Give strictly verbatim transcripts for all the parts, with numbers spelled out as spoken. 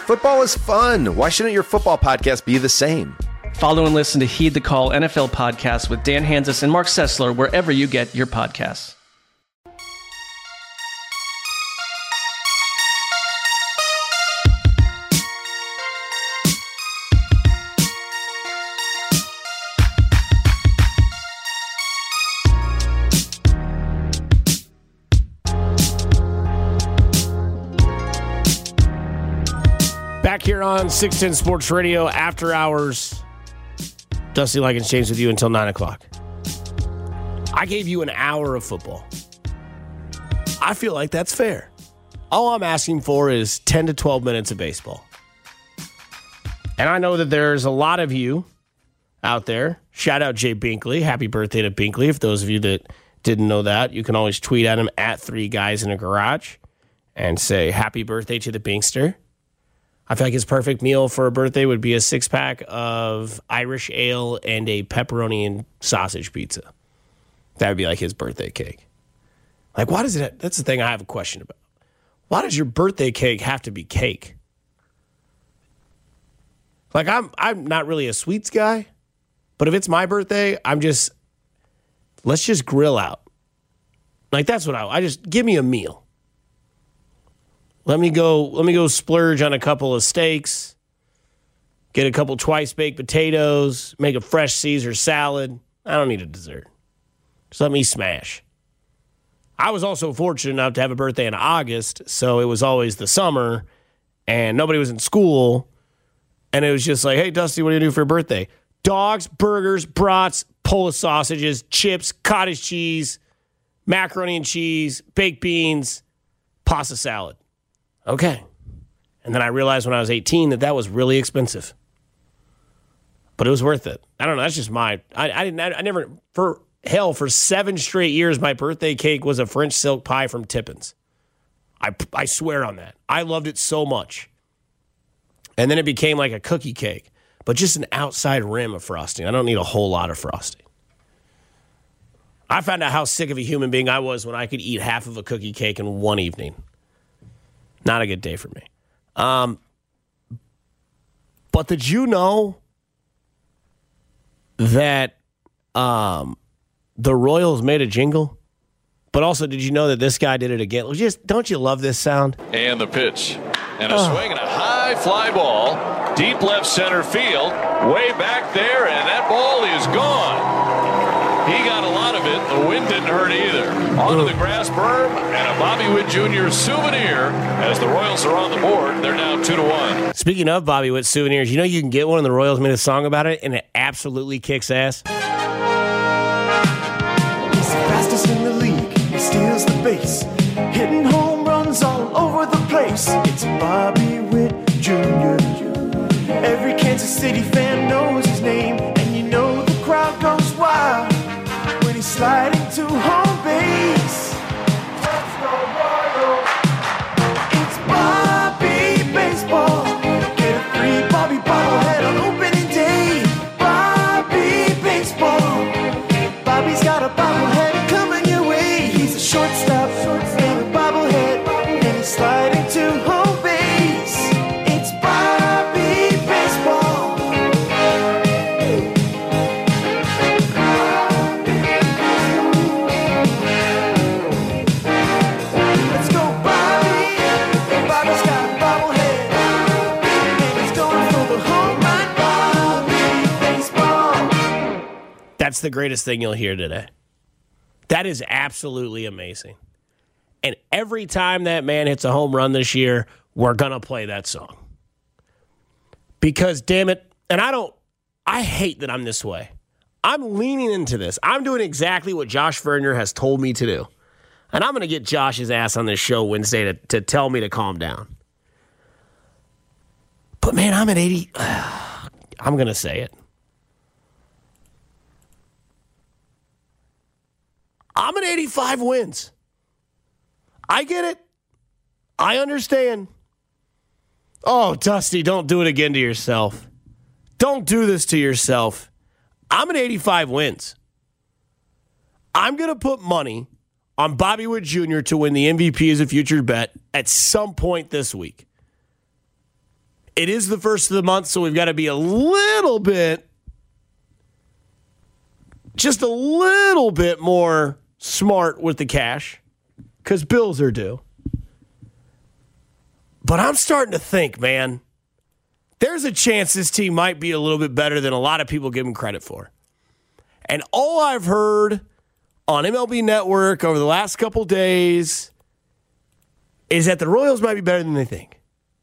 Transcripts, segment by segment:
Football is fun. Why shouldn't your football podcast be the same? Follow and listen to Heed the Call N F L podcast with Dan Hanzus and Mark Sessler wherever you get your podcasts. Back here on six ten Sports Radio, after hours. Dusty Likens James with you until nine o'clock. I gave you an hour of football. I feel like that's fair. All I'm asking for is ten to twelve minutes of baseball. And I know that there's a lot of you out there. Shout out Jay Binkley. Happy birthday to Binkley. If those of you that didn't know that, you can always tweet at him at Three Guys in a Garage and say happy birthday to the Binkster. I feel like his perfect meal for a birthday would be a six-pack of Irish ale and a pepperoni and sausage pizza. That would be like his birthday cake. Like, why does it... That's the thing I have a question about. Why does your birthday cake have to be cake? Like, I'm I'm not really a sweets guy, but if it's my birthday, I'm just... Let's just grill out. Like, that's what I... I just... Give me a meal. Let me go let me go splurge on a couple of steaks, get a couple twice-baked potatoes, make a fresh Caesar salad. I don't need a dessert. Just let me smash. I was also fortunate enough to have a birthday in August, so it was always the summer, and nobody was in school, and it was just like, hey, Dusty, what do you do for your birthday? Dogs, burgers, brats, Polish sausages, chips, cottage cheese, macaroni and cheese, baked beans, pasta salad. Okay. And then I realized when I was eighteen that that was really expensive. But it was worth it. I don't know. That's just my... I, I didn't... I, I never... For hell, for seven straight years, my birthday cake was a French silk pie from Tippins. I, I swear on that. I loved it so much. And then it became like a cookie cake. But just an outside rim of frosting. I don't need a whole lot of frosting. I found out how sick of a human being I was when I could eat half of a cookie cake in one evening. Not a good day for me. Um, but did you know that um, the Royals made a jingle? But also, did you know that this guy did it again? Just don't you love this sound? And the pitch. And a oh. swing and a high fly ball. Deep left center field. Way back there, and that ball is gone. He got a lot of it. The wind didn't hurt either. Onto the grass berm, and a Bobby Witt Junior souvenir as the Royals are on the board. They're now two to one. Speaking of Bobby Witt souvenirs, you know you can get one, and the Royals made a song about it, and it absolutely kicks ass. He's the fastest in the league. He steals the base, hitting home runs all over the place. It's Bobby Witt Junior Every Kansas City fan knows his name, and you know the crowd goes wild when he's sliding to home base. Let's go Royals! It's Bobby Baseball. Get a free Bobby bobblehead on opening day. Bobby Baseball. Bobby's got a bobblehead coming your way. He's a shortstop and a bobblehead, and he's sliding to home base. It's Bobby Baseball. Let's go Bobby. Bobby's got a bobblehead, and he's going for the home run. Bobby Baseball. That's the greatest thing you'll hear today. That is absolutely amazing. And every time that man hits a home run this year, we're going to play that song. Because, damn it, and I don't, I hate that I'm this way. I'm leaning into this. I'm doing exactly what Josh Vernier has told me to do. And I'm going to get Josh's ass on this show Wednesday to, to tell me to calm down. But, man, I'm at eighty. I'm going to say it. I'm at eighty-five wins. I get it. I understand. Oh, Dusty, don't do it again to yourself. Don't do this to yourself. I'm at eighty-five wins. I'm going to put money on Bobby Witt Junior to win the M V P as a future bet at some point this week. It is the first of the month, so we've got to be a little bit, just a little bit more smart with the cash because bills are due. But I'm starting to think, man, there's a chance this team might be a little bit better than a lot of people give them credit for. And all I've heard on M L B Network over the last couple days is that the Royals might be better than they think.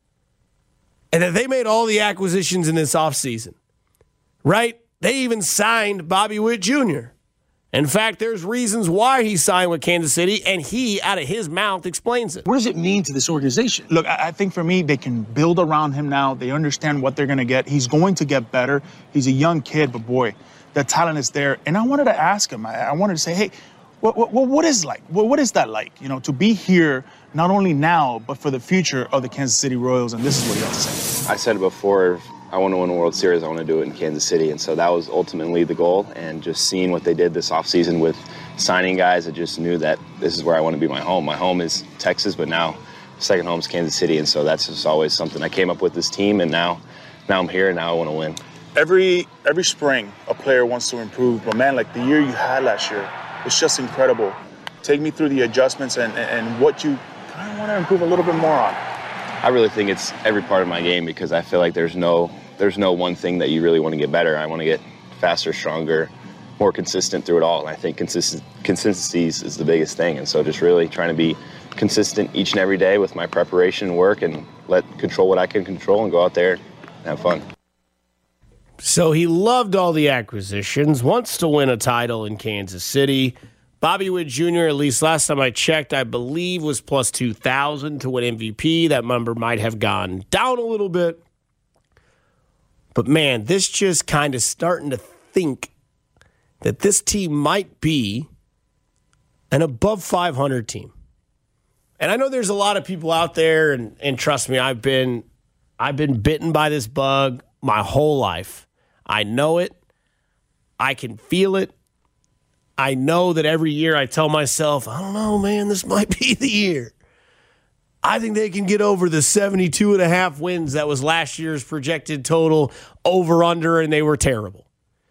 And that they made all the acquisitions in this offseason. Right? They even signed Bobby Witt Junior In fact, there's reasons why he signed with Kansas City, and he, out of his mouth, explains it. What does it mean to this organization? Look, I think for me, they can build around him now. They understand what they're going to get. He's going to get better. He's a young kid, but boy, the talent is there. And I wanted to ask him, I, I wanted to say, hey, what, what, what is like? What, what is that like? You know, to be here, not only now, but for the future of the Kansas City Royals. And this is what he has to say. I said it before, I want to win a World Series, I want to do it in Kansas City. And so that was ultimately the goal. And just seeing what they did this offseason with signing guys, I just knew that this is where I want to be my home. My home is Texas, but now second home is Kansas City. And so that's just always something I came up with this team. And now, now I'm here, and now I want to win. Every every spring, a player wants to improve. But, man, like the year you had last year, it's just incredible. Take me through the adjustments and, and, and what you kind of want to improve a little bit more on. I really think it's every part of my game because I feel like there's no there's no one thing that you really want to get better. I want to get faster, stronger, more consistent through it all. And I think consistent consistency is the biggest thing. And so just really trying to be consistent each and every day with my preparation and work and let control what I can control and go out there and have fun. So he loved all the acquisitions, wants to win a title in Kansas City. Bobby Witt Junior, at least last time I checked, I believe was plus two thousand to win M V P. That number might have gone down a little bit. But, man, this just kind of starting to think that this team might be an above five hundred team. And I know there's a lot of people out there, and, and trust me, I've been I've been bitten by this bug my whole life. I know it. I can feel it. I know that every year I tell myself, I don't know, man, this might be the year. I think they can get over the seventy-two and a half wins that was last year's projected total over under, and they were terrible.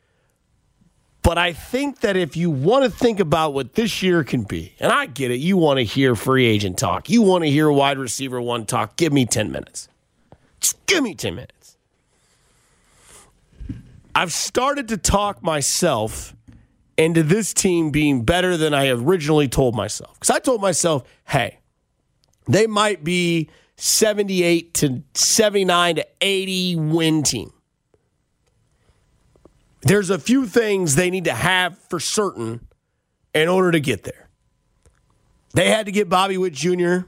But I think that if you want to think about what this year can be, and I get it, you want to hear free agent talk. You want to hear wide receiver one talk. Give me ten minutes. Just give me ten minutes. I've started to talk myself into this team being better than I originally told myself. Because I told myself, hey, they might be seventy-eight to seventy-nine to eighty win team. There's a few things they need to have for certain in order to get there. They had to get Bobby Witt Junior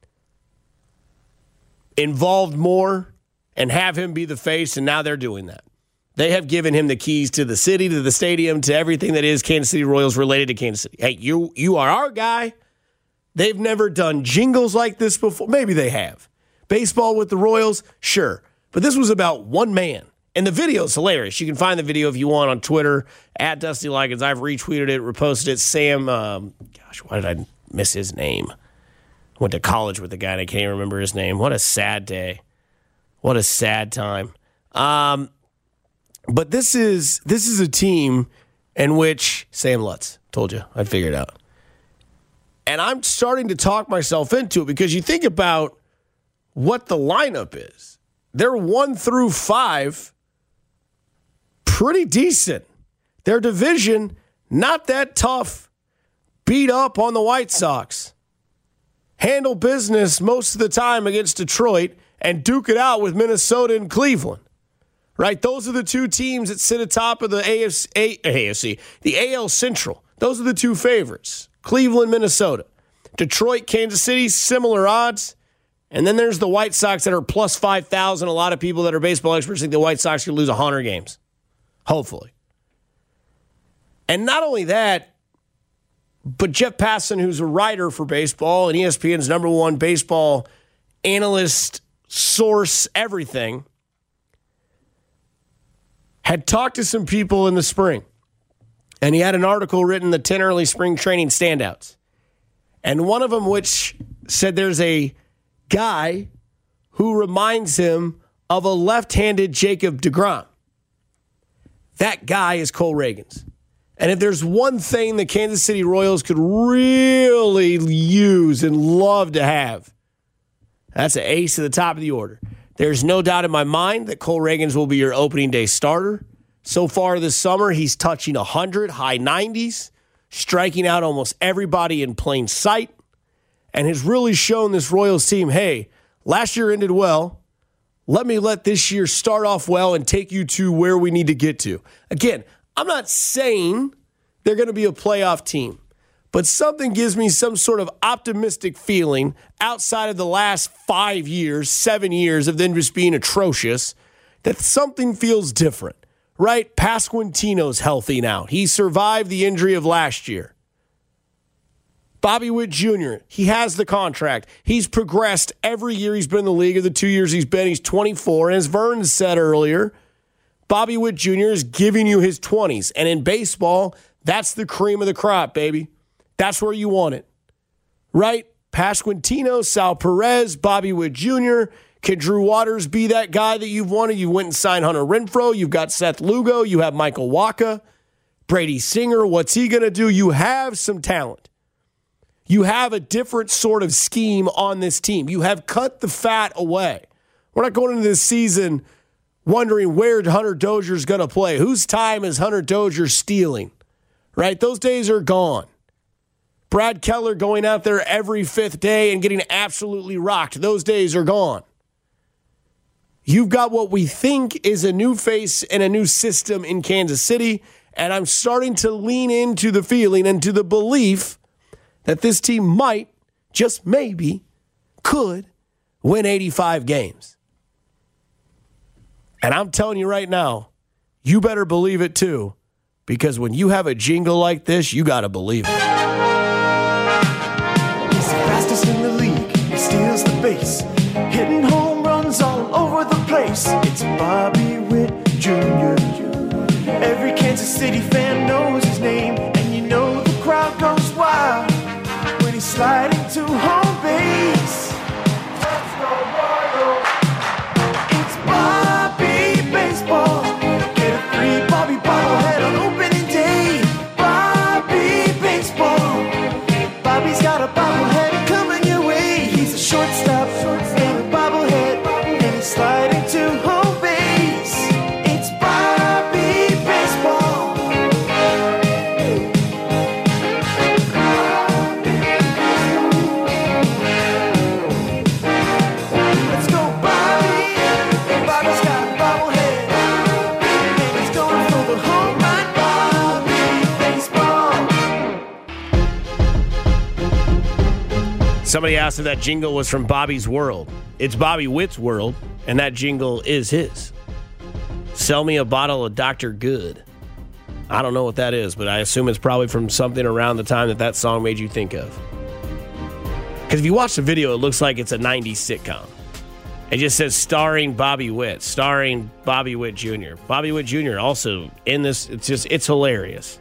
involved more and have him be the face, and now they're doing that. They have given him the keys to the city, to the stadium, to everything that is Kansas City Royals related to Kansas City. Hey, you you are our guy. They've never done jingles like this before. Maybe they have. Baseball with the Royals, sure. But this was about one man. And the video is hilarious. You can find the video if you want on Twitter, at Dusty Likens. I've retweeted it, reposted it. Sam, um, gosh, why did I miss his name? Went to college with the guy, and I can't even remember his name. What a sad day. What a sad time. Um, but this is this is a team in which, Sam Lutz, told you, I'd figure it out. And I'm starting to talk myself into it because you think about what the lineup is. They're one through five, pretty decent. Their division, not that tough. Beat up on the White Sox. Handle business most of the time against Detroit and duke it out with Minnesota and Cleveland. Right? Those are the two teams that sit atop of the A F C, A F C, the A L Central. Those are the two favorites. Cleveland, Minnesota. Detroit, Kansas City, similar odds. And then there's the White Sox that are plus five thousand. A lot of people that are baseball experts think the White Sox could lose one hundred games. Hopefully. And not only that, but Jeff Passan, who's a writer for baseball and E S P N's number one baseball analyst, source, everything, had talked to some people in the spring. And he had an article written, The ten Early Spring Training Standouts. And one of them which said there's a guy who reminds him of a left-handed Jacob deGrom. That guy is Cole Ragans. And if there's one thing the Kansas City Royals could really use and love to have, that's an ace at the top of the order. There's no doubt in my mind that Cole Ragans will be your opening day starter. So far this summer, he's touching one hundred, high nineties, striking out almost everybody in plain sight, and has really shown this Royals team, hey, last year ended well. Let me let this year start off well and take you to where we need to get to. Again, I'm not saying they're going to be a playoff team, but something gives me some sort of optimistic feeling outside of the last five years, seven years of them just being atrocious, that something feels different, right? Pasquantino's healthy now. He survived the injury of last year. Bobby Witt Junior, he has the contract. He's progressed every year he's been in the league, or the two years he's been. He's twenty-four. And as Vern said earlier, Bobby Witt Junior is giving you his twenties. And in baseball, that's the cream of the crop, baby. That's where you want it. Right? Pasquantino, Sal Perez, Bobby Witt Junior Can Drew Waters be that guy that you've wanted? You went and signed Hunter Renfroe. You've got Seth Lugo. You have Michael Wacha. Brady Singer. What's he going to do? You have some talent. You have a different sort of scheme on this team. You have cut the fat away. We're not going into this season wondering where Hunter Dozier is going to play. Whose time is Hunter Dozier stealing? Right? Those days are gone. Brad Keller going out there every fifth day and getting absolutely rocked. Those days are gone. You've got what we think is a new face and a new system in Kansas City, and I'm starting to lean into the feeling and to the belief that this team might, just maybe, could win eighty-five games. And I'm telling you right now, you better believe it too, because when you have a jingle like this, you got to believe it. He's the fastest in the league. He steals the base, hitting home runs all over the place. It's Bobby Witt Junior Every Kansas City fan knows his name, and you know the crowd goes wild when he's sliding to home base. Let's go Royals! It's Bobby Baseball. Get a free Bobby bobblehead on opening day. Bobby Baseball. Bobby's got a bobblehead coming your way. He's a shortstop and a bobblehead, and he's sliding to home base. It's Bobby Baseball. Let's go Bobby. Bobby's got a bobblehead, and he's going for the home run. Bobby Baseball. Somebody asked if that jingle was from Bobby's World. It's Bobby Witt's World, and that jingle is his. Sell me a bottle of Doctor Good. I don't know what that is, but I assume it's probably from something around the time that that song made you think of. Because if you watch the video, it looks like it's a nineties sitcom. It just says starring Bobby Witt, starring Bobby Witt Junior Bobby Witt Junior also in this. It's just, it's hilarious.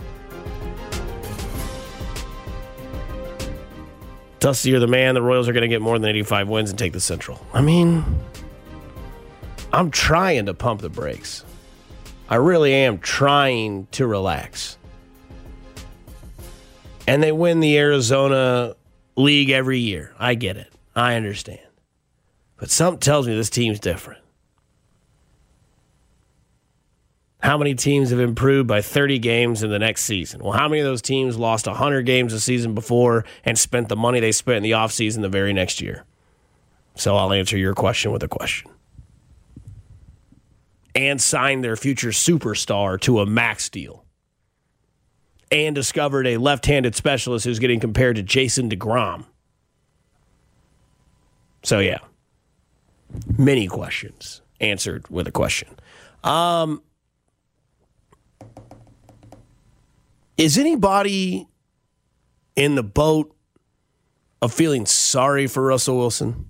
Dusty, you're the man. The Royals are going to get more than eighty-five wins and take the Central. I mean, I'm trying to pump the brakes. I really am trying to relax. And they win the Arizona League every year. I get it. I understand. But something tells me this team's different. How many teams have improved by thirty games in the next season? Well, how many of those teams lost one hundred games the season before and spent the money they spent in the offseason the very next year? So I'll answer your question with a question. And signed their future superstar to a max deal. And discovered a left-handed specialist who's getting compared to Jason deGrom. So, yeah. Many questions answered with a question. Um... Is anybody in the boat of feeling sorry for Russell Wilson?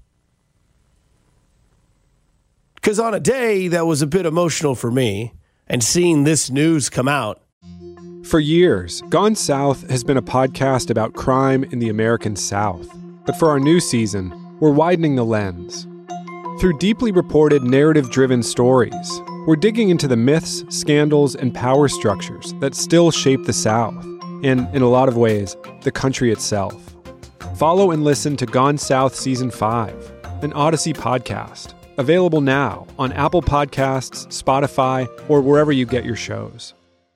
Because on a day that was a bit emotional for me, and seeing this news come out. For years, Gone South has been a podcast about crime in the American South. But for our new season, we're widening the lens. Through deeply reported, narrative-driven stories, we're digging into the myths, scandals, and power structures that still shape the South, and, in a lot of ways, the country itself. Follow and listen to Gone South Season five, an Odyssey podcast, available now on Apple Podcasts, Spotify, or wherever you get your shows.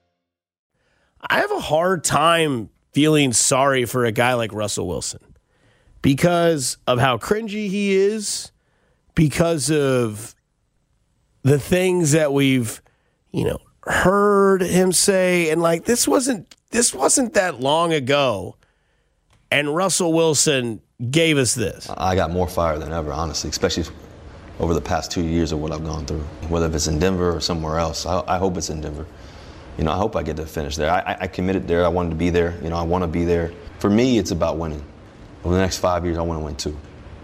I have a hard time feeling sorry for a guy like Russell Wilson because of how cringy he is, because of the things that we've, you know, heard him say. And like, this wasn't, this wasn't that long ago. And Russell Wilson gave us this. I got more fire than ever, honestly, especially over the past two years of what I've gone through. Whether it's in Denver or somewhere else, I, I hope it's in Denver. You know, I hope I get to finish there. I, I committed there. I wanted to be there. You know, I want to be there. For me, it's about winning. Over the next five years, I want to win two.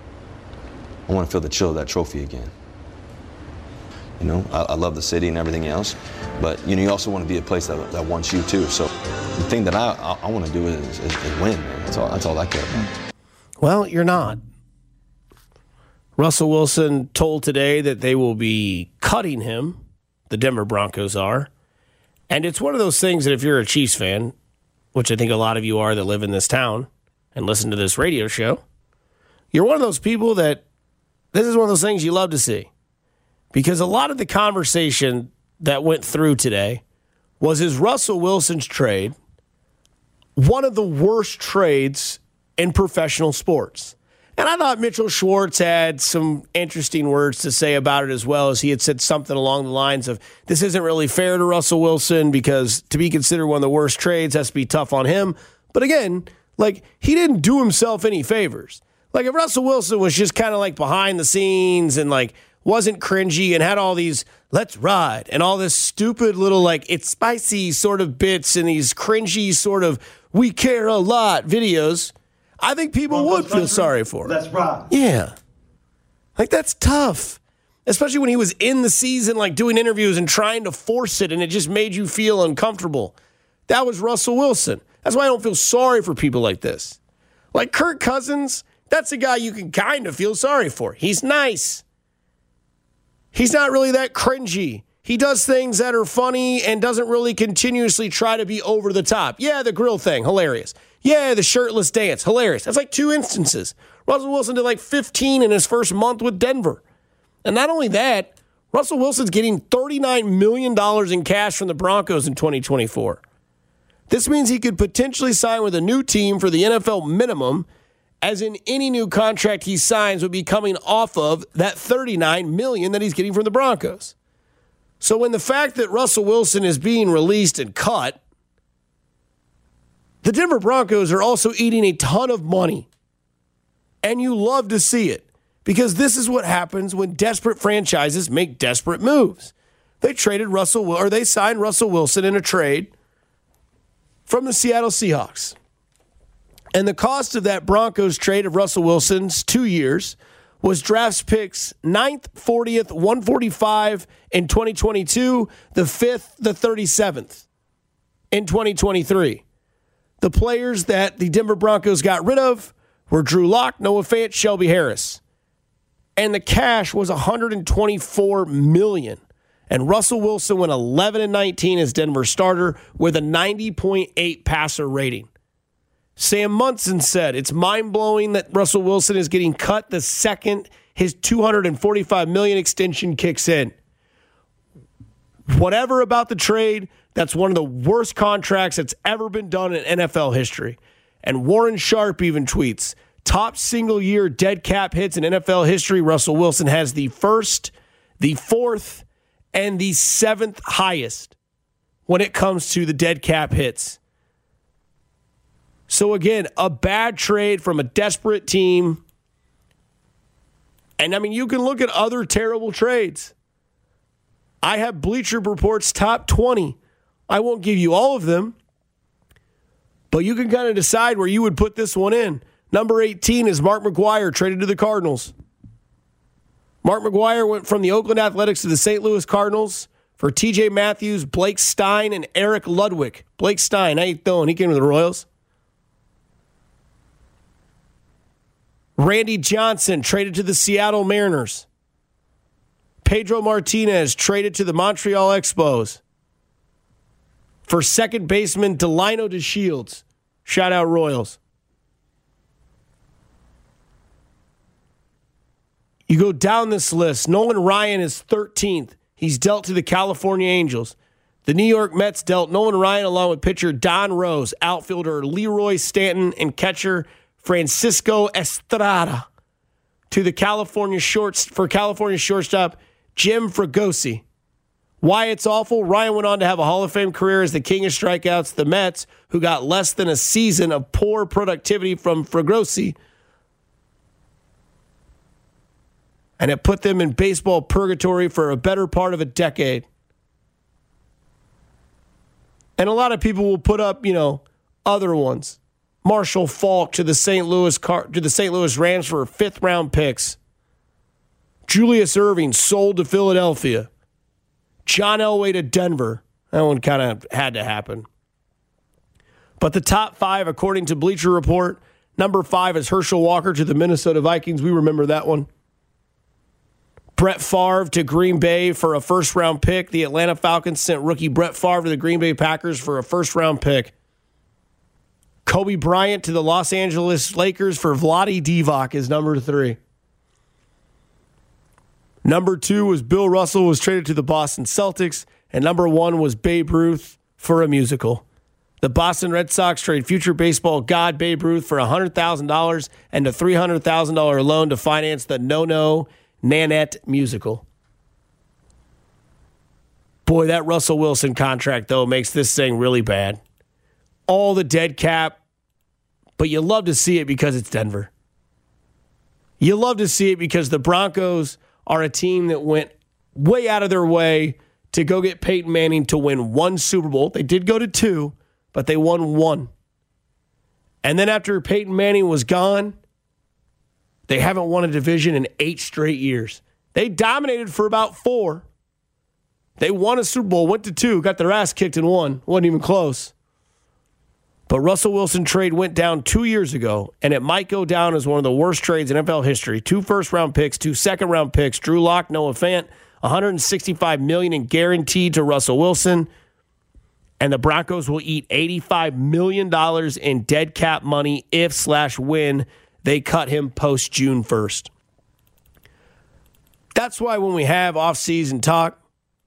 I want to feel the chill of that trophy again. You know, I, I love the city and everything else, but you know, you also want to be a place that, that wants you too. So the thing that I I, I want to do is, is, is win, man. That's all. That's all I care about. Well, you're not. Russell Wilson told today that they will be cutting him. The Denver Broncos are, and it's one of those things that if you're a Chiefs fan, which I think a lot of you are that live in this town and listen to this radio show, you're one of those people that this is one of those things you love to see. Because a lot of the conversation that went through today was, is Russell Wilson's trade one of the worst trades in professional sports? And I thought Mitchell Schwartz had some interesting words to say about it as well, as he had said something along the lines of, this isn't really fair to Russell Wilson because to be considered one of the worst trades has to be tough on him. But again, like, he didn't do himself any favors. Like, if Russell Wilson was just kind of like behind the scenes and like wasn't cringy and had all these let's ride and all this stupid little like it's spicy sort of bits and these cringy sort of we care a lot videos, I think people would feel sorry for him. Let's ride. Yeah. Like, that's tough. Especially when he was in the season, like doing interviews and trying to force it and it just made you feel uncomfortable. That was Russell Wilson. That's why I don't feel sorry for people like this. Like Kirk Cousins, that's a guy you can kind of feel sorry for. He's nice. He's not really that cringy. He does things that are funny and doesn't really continuously try to be over the top. Yeah, the grill thing, hilarious. Yeah, the shirtless dance, hilarious. That's like two instances. Russell Wilson did like fifteen in his first month with Denver. And not only that, Russell Wilson's getting thirty-nine million dollars in cash from the Broncos in twenty twenty-four. This means he could potentially sign with a new team for the N F L minimum, as in any new contract he signs would be coming off of that thirty-nine million dollars that he's getting from the Broncos. So when the fact that Russell Wilson is being released and cut, the Denver Broncos are also eating a ton of money. And you love to see it, because this is what happens when desperate franchises make desperate moves. They traded Russell, or they signed Russell Wilson in a trade from the Seattle Seahawks. And the cost of that Broncos trade of Russell Wilson's two years was draft picks ninth, fortieth, one forty-five in twenty twenty-two, the fifth, the thirty-seventh in twenty twenty-three. The players that the Denver Broncos got rid of were Drew Lock, Noah Fant, Shelby Harris. And the cash was one hundred twenty-four million dollars. And Russell Wilson went eleven and nineteen as Denver starter with a ninety point eight passer rating. Sam Munson said, it's mind-blowing that Russell Wilson is getting cut the second his two hundred forty-five million dollars extension kicks in. Whatever about the trade, that's one of the worst contracts that's ever been done in N F L history. And Warren Sharp even tweets, top single-year dead cap hits in N F L history, Russell Wilson has the first, the fourth, and the seventh highest when it comes to the dead cap hits. So again, a bad trade from a desperate team. And I mean, you can look at other terrible trades. I have Bleacher Report's top twenty. I won't give you all of them, but you can kind of decide where you would put this one in. Number eighteen is Mark McGwire, traded to the Cardinals. Mark McGwire went from the Oakland Athletics to the Saint Louis Cardinals for T J Matthews, Blake Stein, and Eric Ludwig. Blake Stein, how you doing? He came to the Royals. Randy Johnson, traded to the Seattle Mariners. Pedro Martinez traded to the Montreal Expos for second baseman Delino DeShields. Shout out Royals. You go down this list. Nolan Ryan is thirteenth. He's dealt to the California Angels. The New York Mets dealt Nolan Ryan along with pitcher Don Rose, outfielder Leroy Stanton, and catcher Francisco Estrada to the California shorts for California shortstop Jim Fregosi. Why it's awful? Ryan went on to have a Hall of Fame career as the king of strikeouts. The Mets, who got less than a season of poor productivity from Fregosi, and it put them in baseball purgatory for a better part of a decade. And a lot of people will put up, you know, other ones. Marshall Faulk to the Saint Louis Car- to the Saint Louis Rams for fifth round picks. Julius Erving sold to Philadelphia. John Elway to Denver. That one kind of had to happen. But the top five, according to Bleacher Report, number five is Herschel Walker to the Minnesota Vikings. We remember that one. Brett Favre to Green Bay for a first-round pick. The Atlanta Falcons sent rookie Brett Favre to the Green Bay Packers for a first-round pick. Kobe Bryant to the Los Angeles Lakers for Vlade Divac is number three. Number two was Bill Russell, was traded to the Boston Celtics. And number one was Babe Ruth for a musical. The Boston Red Sox trade future baseball god Babe Ruth for one hundred thousand dollars and a three hundred thousand dollars loan to finance the No-No Nanette musical. Boy, that Russell Wilson contract, though, makes this thing really bad. All the dead cap, but you love to see it because it's Denver. You love to see it because the Broncos are a team that went way out of their way to go get Peyton Manning to win one Super Bowl. They did go to two, but they won one. And then after Peyton Manning was gone, they haven't won a division in eight straight years. They dominated for about four. They won a Super Bowl, went to two, got their ass kicked and won. Wasn't even close. But Russell Wilson trade went down two years ago, and it might go down as one of the worst trades in N F L history. Two first-round picks, two second-round picks, Drew Lock, Noah Fant, one hundred sixty-five million dollars in guaranteed to Russell Wilson, and the Broncos will eat eighty-five million dollars in dead cap money if slash when they cut him post-June first. That's why when we have off-season talk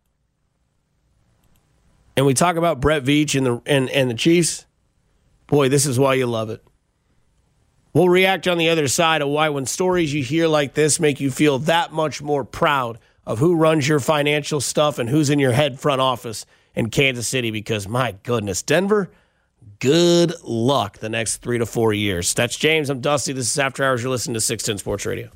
and we talk about Brett Veach and the and, and the Chiefs, boy, this is why you love it. We'll react on the other side of why when stories you hear like this make you feel that much more proud of who runs your financial stuff and who's in your head front office in Kansas City, because my goodness, Denver, good luck the next three to four years. That's James. I'm Dusty. This is After Hours. You're listening to six ten Sports Radio.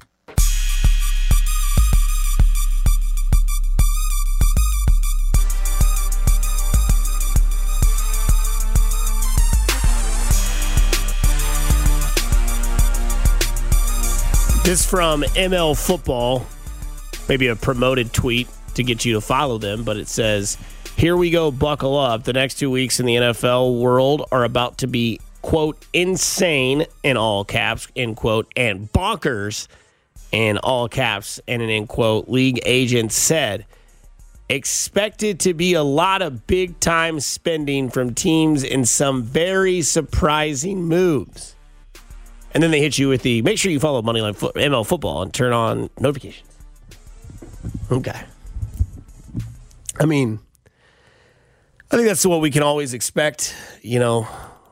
This from M L Football, maybe a promoted tweet to get you to follow them, but it says, here we go, buckle up. The next two weeks in the N F L world are about to be, quote, insane, in all caps, end quote, and bonkers, in all caps, and an end quote. League agent said, expected to be a lot of big-time spending from teams in some very surprising moves. And then they hit you with the, make sure you follow Moneyline Fo- M L Football and turn on notifications. Okay. I mean, I think that's what we can always expect. You know,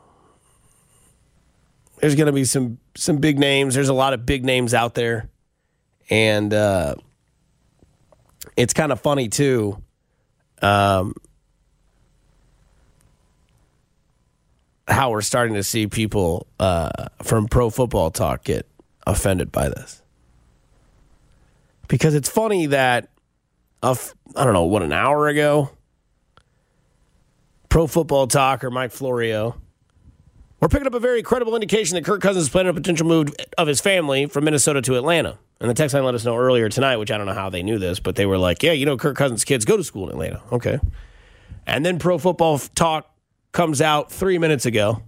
there's going to be some some big names. There's a lot of big names out there. And uh, it's kind of funny, too. Um, how we're starting to see people uh, from Pro Football Talk get offended by this. Because it's funny that, uh, I don't know, what, an hour ago, Pro Football Talk or Mike Florio, we're picking up a very credible indication that Kirk Cousins is planning a potential move of his family from Minnesota to Atlanta. And the text line let us know earlier tonight, which I don't know how they knew this, but they were like, yeah, you know, Kirk Cousins' kids go to school in Atlanta. Okay. And then Pro Football Talk comes out three minutes ago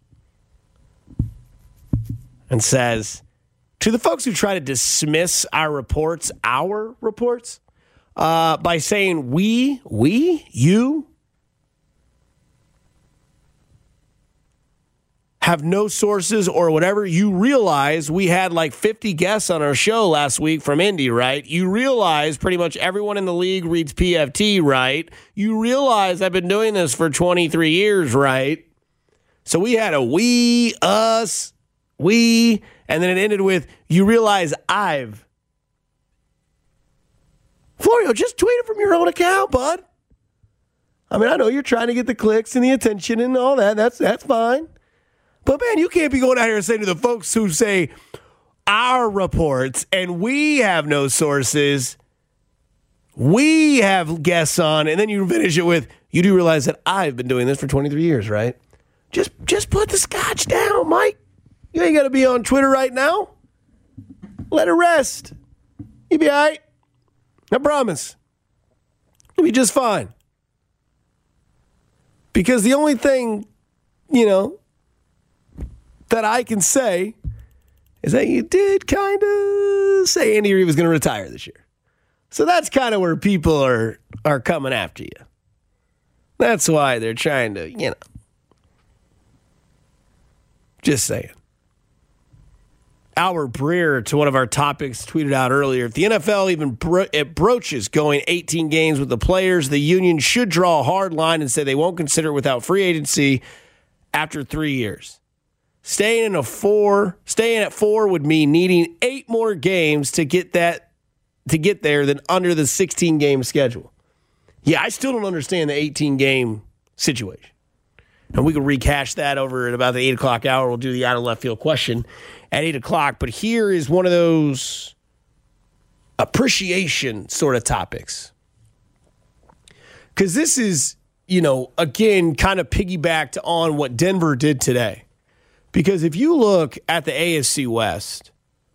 and says, to the folks who try to dismiss our reports, our reports, uh, by saying we, we, you have no sources or whatever, you realize we had like fifty guests on our show last week from Indy, right? You realize pretty much everyone in the league reads P F T, right? You realize I've been doing this for twenty-three years, right? So we had a we, us, we, and then it ended with, you realize I've. Florio, just tweet it from your own account, bud. I mean, I know you're trying to get the clicks and the attention and all that. That's that's fine. But, man, you can't be going out here and saying to the folks who say our reports and we have no sources, we have guests on, and then you finish it with, you do realize that I've been doing this for twenty-three years, right? Just just put the scotch down, Mike. You ain't got to be on Twitter right now. Let it rest. You'll be all right. I promise. You'll be just fine. Because the only thing, you know, that I can say is that you did kind of say Andy Reid was going to retire this year. So that's kind of where people are are coming after you. That's why they're trying to, you know. Just saying. Albert Breer, to one of our topics, tweeted out earlier, if the N F L even bro- it broaches going eighteen games with the players, the union should draw a hard line and say they won't consider it without free agency after three years. Staying in a four, staying at four would mean needing eight more games to get that to get there than under the sixteen game schedule. Yeah, I still don't understand the eighteen game situation. And we can recash that over at about the eight o'clock hour. We'll do the out of left field question at eight o'clock. But here is one of those appreciation sort of topics. Because this is, you know, again, kind of piggybacked on what Denver did today. Because if you look at the A F C West,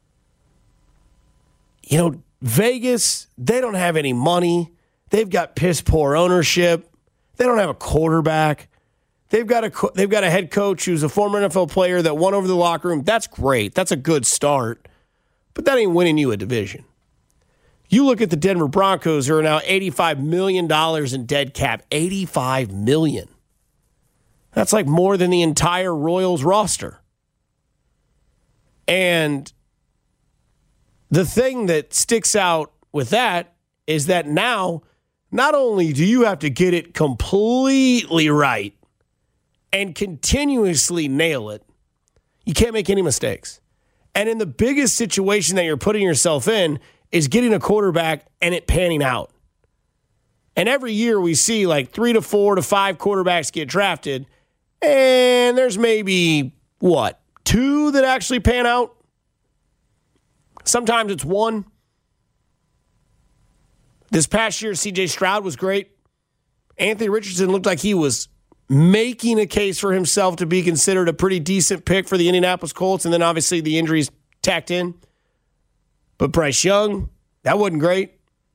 you know, Vegas, they don't have any money. They've got piss poor ownership. They don't have a quarterback. They've got a they've got a head coach who's a former N F L player that won over the locker room. That's great. That's a good start. But that ain't winning you a division. You look at the Denver Broncos, who are now eighty-five million dollars in dead cap. eighty-five million dollars. That's like more than the entire Royals roster. And the thing that sticks out with that is that now, not only do you have to get it completely right and continuously nail it, you can't make any mistakes. And in the biggest situation that you're putting yourself in is getting a quarterback and it panning out. And every year we see like three to four to five quarterbacks get drafted, and there's maybe, what, two that actually pan out? Sometimes it's one. This past year, C J Stroud was great. Anthony Richardson looked like he was making a case for himself to be considered a pretty decent pick for the Indianapolis Colts, and then obviously the injuries tacked in. But Bryce Young, that wasn't great.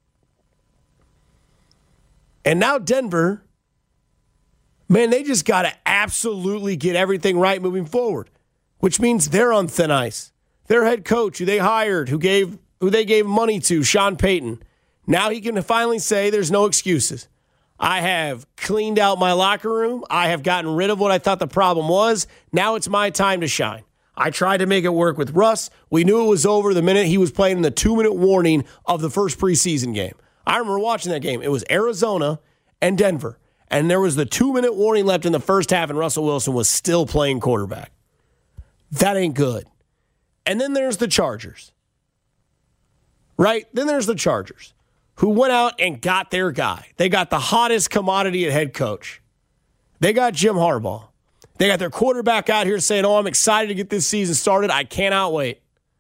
And now Denver, man, they just got to absolutely get everything right moving forward, which means they're on thin ice. Their head coach, who they hired, who gave who they gave money to, Sean Payton, now he can finally say there's no excuses. I have cleaned out my locker room. I have gotten rid of what I thought the problem was. Now it's my time to shine. I tried to make it work with Russ. We knew it was over the minute he was playing in the two-minute warning of the first preseason game. I remember watching that game. It was Arizona and Denver. And there was the two-minute warning left in the first half, and Russell Wilson was still playing quarterback. That ain't good. And then there's the Chargers. Right? Then there's the Chargers, who went out and got their guy. They got the hottest commodity at head coach. They got Jim Harbaugh. They got their quarterback out here saying, oh, I'm excited to get this season started. I cannot wait.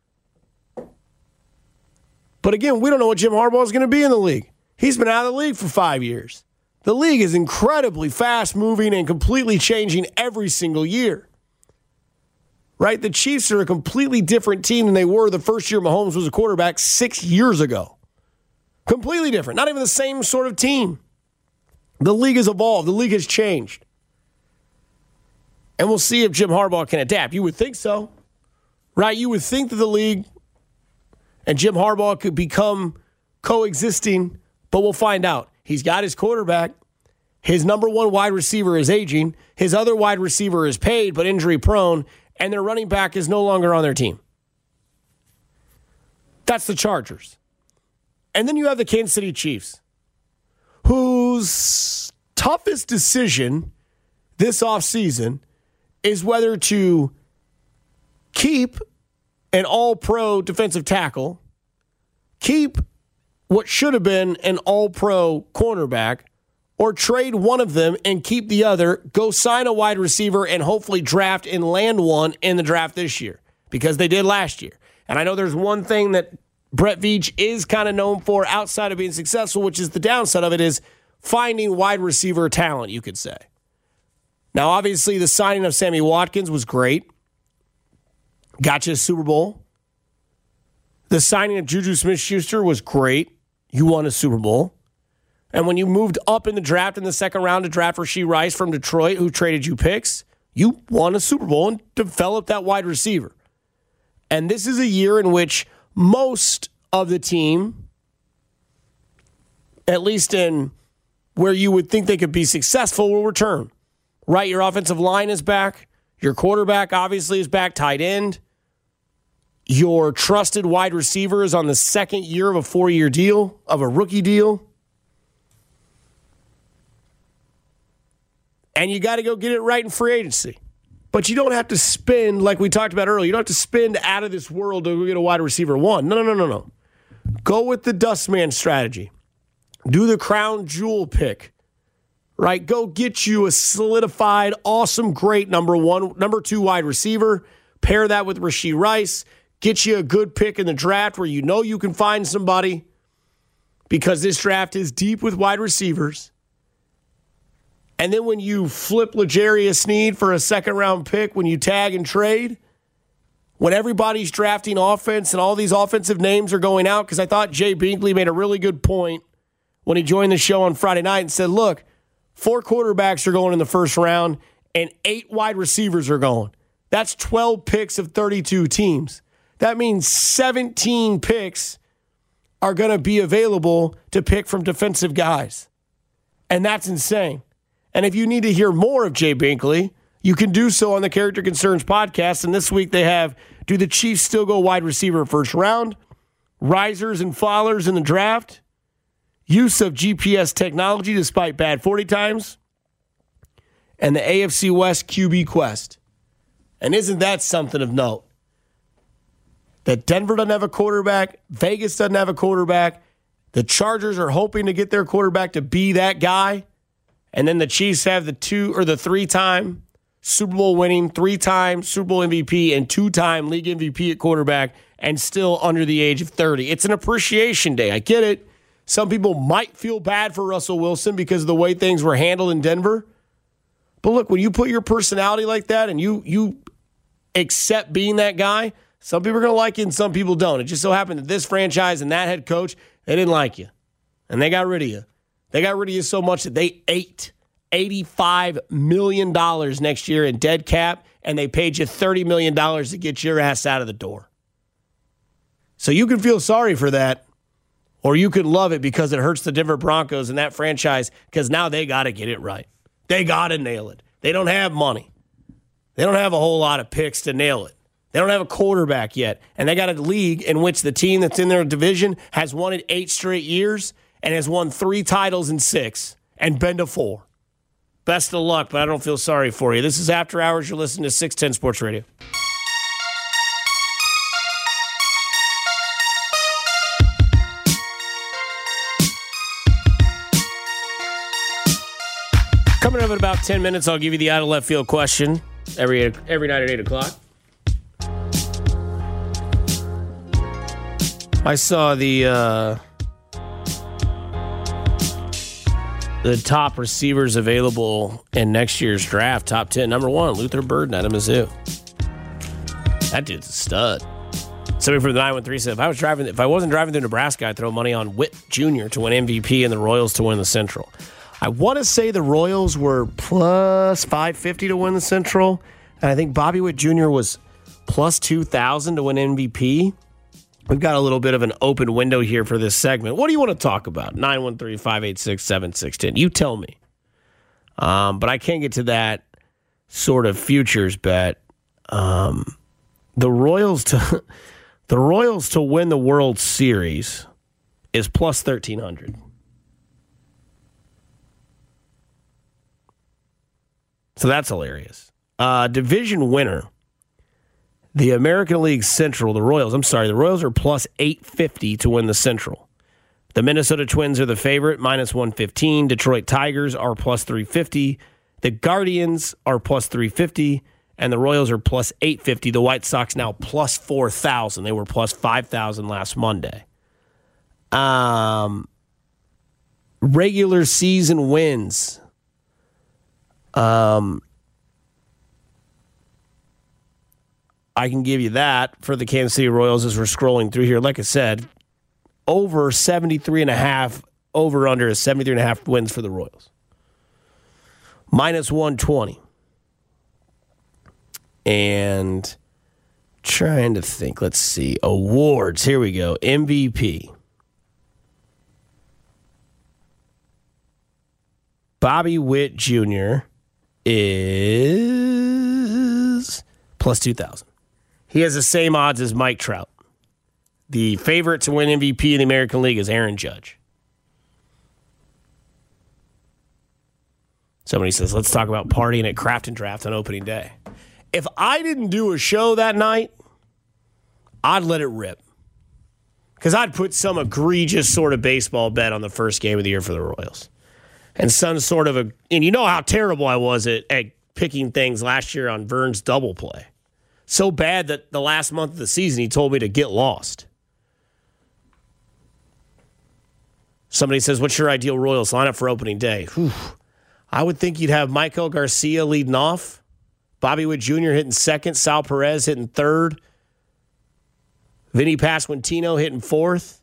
But again, we don't know what Jim Harbaugh is going to be in the league. He's been out of the league for five years. The league is incredibly fast-moving and completely changing every single year. Right? The Chiefs are a completely different team than they were the first year Mahomes was a quarterback six years ago. Completely different. Not even the same sort of team. The league has evolved. The league has changed. And we'll see if Jim Harbaugh can adapt. You would think so. Right? You would think that the league and Jim Harbaugh could become coexisting But we'll find out. He's got his quarterback. His number one wide receiver is aging. His other wide receiver is paid but injury prone. And their running back is no longer on their team. That's the Chargers. And then you have the Kansas City Chiefs, whose toughest decision this offseason is whether to keep an all-pro defensive tackle, keep what should have been an all-pro cornerback, or trade one of them and keep the other, go sign a wide receiver, and hopefully draft and land one in the draft this year, because they did last year. And I know there's one thing that Brett Veach is kind of known for outside of being successful, which is the downside of it is finding wide receiver talent, you could say. Now, obviously, the signing of Sammy Watkins was great. Got you a Super Bowl. The signing of Juju Smith-Schuster was great. You won a Super Bowl. And when you moved up in the draft in the second round to draft Rashee Rice from Detroit, who traded you picks, you won a Super Bowl and developed that wide receiver. And this is a year in which most of the team, at least in where you would think they could be successful, will return. Right, your offensive line is back. Your quarterback obviously is back, tight end. Your trusted wide receiver is on the second year of a four-year deal, of a rookie deal. And you got to go get it right in free agency. But you don't have to spend, like we talked about earlier, you don't have to spend out of this world to go get a wide receiver one. No, no, no, no, no. Go with the dustman strategy. Do the crown jewel pick. Right? Go get you a solidified, awesome, great number one, number two wide receiver. Pair that with Rashee Rice. Get you a good pick in the draft where you know you can find somebody, because this draft is deep with wide receivers. And then when you flip L'Jarius Sneed for a second-round pick, when you tag and trade, when everybody's drafting offense and all these offensive names are going out, because I thought Jay Binkley made a really good point when he joined the show on Friday night and said, look, four quarterbacks are going in the first round and eight wide receivers are going. That's twelve picks of thirty-two teams. That means seventeen picks are going to be available to pick from defensive guys. And that's insane. And if you need to hear more of Jay Binkley, you can do so on the Character Concerns podcast. And this week they have, do the Chiefs still go wide receiver first round? Risers and fallers in the draft? Use of G P S technology despite bad forty times? And the A F C West Q B quest. And isn't that something of note? That Denver doesn't have a quarterback, Vegas doesn't have a quarterback, the Chargers are hoping to get their quarterback to be that guy, and then the Chiefs have the two or the three-time Super Bowl winning, three-time Super Bowl M V P, and two-time league M V P at quarterback, and still under the age of thirty. It's an appreciation day. I get it. Some people might feel bad for Russell Wilson because of the way things were handled in Denver. But look, when you put your personality like that and you you accept being that guy, some people are going to like you and some people don't. It just so happened that this franchise and that head coach, they didn't like you. And they got rid of you. They got rid of you so much that they ate eighty-five million dollars next year in dead cap, and they paid you thirty million dollars to get your ass out of the door. So you can feel sorry for that, or you can love it because it hurts the Denver Broncos and that franchise, because now they got to get it right. They got to nail it. They don't have money. They don't have a whole lot of picks to nail it. They don't have a quarterback yet, and they got a league in which the team that's in their division has won it eight straight years and has won three titles in six and been to four. Best of luck, but I don't feel sorry for you. This is After Hours. You're listening to six ten Sports Radio. Coming up in about ten minutes, I'll give you the out of left field question every every night at eight o'clock. I saw the uh, the top receivers available in next year's draft, top ten. Number one, Luther Burden out of Mizzou. That dude's a stud. Somebody from the nine one three said, if I was driving, if I wasn't driving through Nebraska, I'd throw money on Witt Junior to win M V P and the Royals to win the Central. I want to say the Royals were plus five fifty to win the Central, and I think Bobby Witt Junior was plus two thousand to win M V P. we've got a little bit of an open window here for this segment. What do you want to talk about? nine one three, five eight six, seven six one zero. You tell me. Um, but I can't get to that sort of futures bet. Um, the Royals to the Royals to win the World Series is plus thirteen hundred. So that's hilarious. Uh, division winner, the American League Central, the Royals. I'm sorry, the Royals are plus eight fifty to win the Central. The Minnesota Twins are the favorite, minus one fifteen. Detroit Tigers are plus three fifty. The Guardians are plus three fifty. And the Royals are plus eight fifty. The White Sox now plus four thousand. They were plus five thousand last Monday. Um, regular season wins. Um, I can give you that for the Kansas City Royals as we're scrolling through here. Like I said, over seventy-three and a half, over under is seventy-three and a half wins for the Royals. Minus one twenty. And trying to think, let's see. Awards, here we go. M V P. Bobby Witt Junior is plus two thousand. He has the same odds as Mike Trout. The favorite to win M V P in the American League is Aaron Judge. Somebody says, let's talk about partying at Craft and Draft on opening day. If I didn't do a show that night, I'd let it rip. Because I'd put some egregious sort of baseball bet on the first game of the year for the Royals. And some sort of a, and you know how terrible I was at, at picking things last year on Vern's double play. So bad that the last month of the season he told me to get lost. Somebody says, what's your ideal Royals lineup for opening day? Whew. I would think you'd have Michael Garcia leading off, Bobby Witt Junior hitting second, Sal Perez hitting third, Vinny Pasquantino hitting fourth.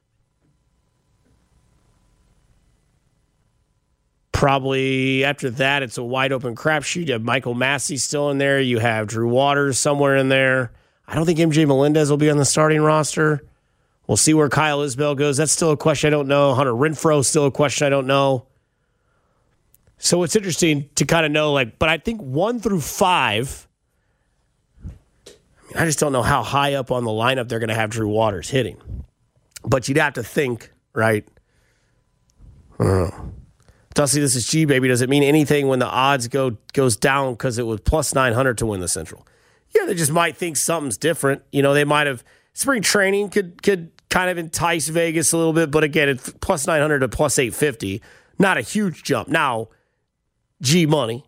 Probably after that, it's a wide open crapshoot. You have Michael Massey still in there. You have Drew Waters somewhere in there. I don't think M J Melendez will be on the starting roster. We'll see where Kyle Isbell goes. That's still a question I don't know. Hunter Renfroe, still a question I don't know. So it's interesting to kind of know, like, but I think one through five, I mean, I just don't know how high up on the lineup they're going to have Drew Waters hitting. But you'd have to think, right? I don't know. Dusty, this is G, baby. Does it mean anything when the odds go goes down because it was plus nine hundred to win the Central? Yeah, they just might think something's different. You know, they might have, spring training could could kind of entice Vegas a little bit, but again, it's plus nine hundred to plus eight fifty. Not a huge jump. Now, G money.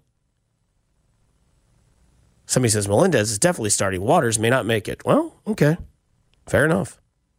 Somebody says Melendez is definitely starting. Waters may not make it. Well, okay. Fair enough.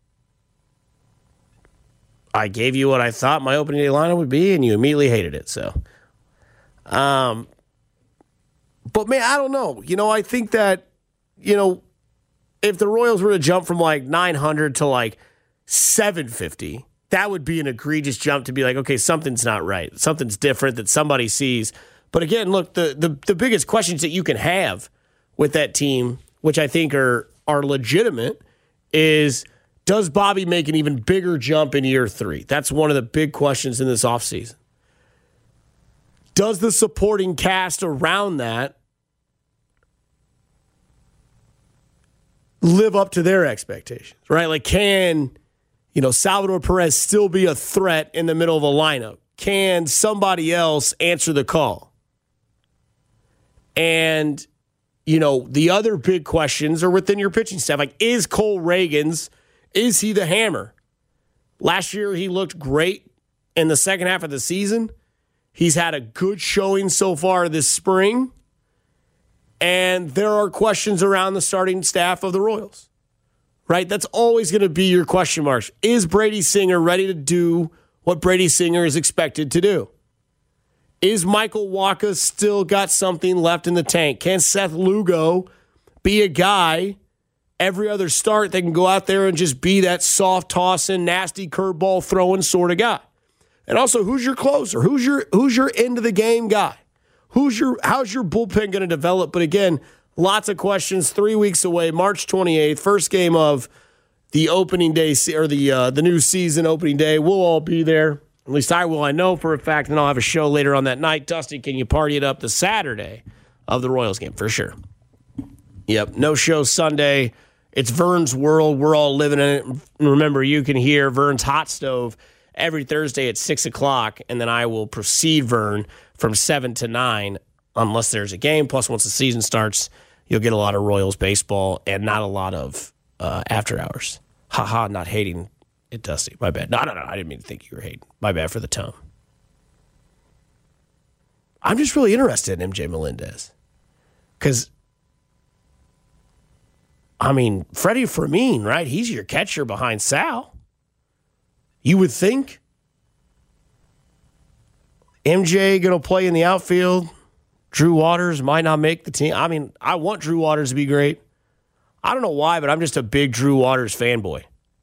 I gave you what I thought my opening day lineup would be, and you immediately hated it. So, um, but man, I don't know. You know, I think that, you know, if the Royals were to jump from like nine hundred to like seven fifty, that would be an egregious jump to be like, okay, something's not right. Something's different that somebody sees. But again, look, the the, the biggest questions that you can have with that team, which I think are are legitimate, is does Bobby make an even bigger jump in year three? That's one of the big questions in this offseason. Does the supporting cast around that live up to their expectations, right? Like, can, you know, Salvador Perez still be a threat in the middle of a lineup? Can somebody else answer the call? And, you know, the other big questions are within your pitching staff. Like, is Cole Reagans, is he the hammer? Last year, he looked great in the second half of the season. He's had a good showing so far this spring. And there are questions around the starting staff of the Royals, right? That's always going to be your question marks. Is Brady Singer ready to do what Brady Singer is expected to do? Is Michael Wacha still got something left in the tank? Can Seth Lugo be a guy every other start that can go out there and just be that soft tossing, nasty curveball throwing sort of guy? And also, who's your closer? Who's your who's your end of the game guy? Who's your how's your bullpen going to develop? But again, lots of questions. Three weeks away, March twenty-eighth, first game of the opening day se- or the uh, the new season opening day. We'll all be there. At least I will. I know for a fact. And I'll have a show later on that night. Dusty, can you party it up the Saturday of the Royals game? For sure. Yep. No show Sunday. It's Vern's world. We're all living in it. And remember, you can hear Vern's Hot Stove every Thursday at six o'clock. And then I will precede Vern from seven to nine unless there's a game. Plus, once the season starts, you'll get a lot of Royals baseball and not a lot of uh, after hours. Haha, not hating it, Dusty. My bad. No, no, no. I didn't mean to think you were hating. My bad for the tone. I'm just really interested in M J Melendez. Because, I mean, Freddie Fermin, right? He's your catcher behind Sal. You would think. M J going to play in the outfield. Drew Waters might not make the team. I mean, I want Drew Waters to be great. I don't know why, but I'm just a big Drew Waters fanboy.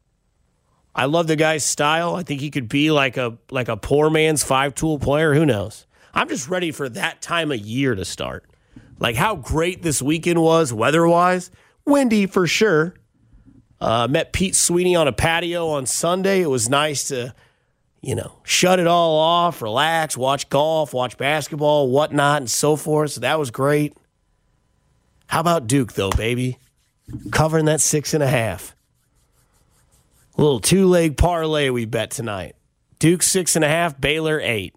I love the guy's style. I think he could be like a like a poor man's five-tool player. Who knows? I'm just ready for that time of year to start. Like how great this weekend was weather-wise. Windy for sure. Uh, met Pete Sweeney on a patio on Sunday. It was nice to, you know, shut it all off, relax, watch golf, watch basketball, whatnot, and so forth. So that was great. How about Duke, though, baby? Covering that six and a half. A little two-leg parlay we bet tonight. Duke six and a half, Baylor eight.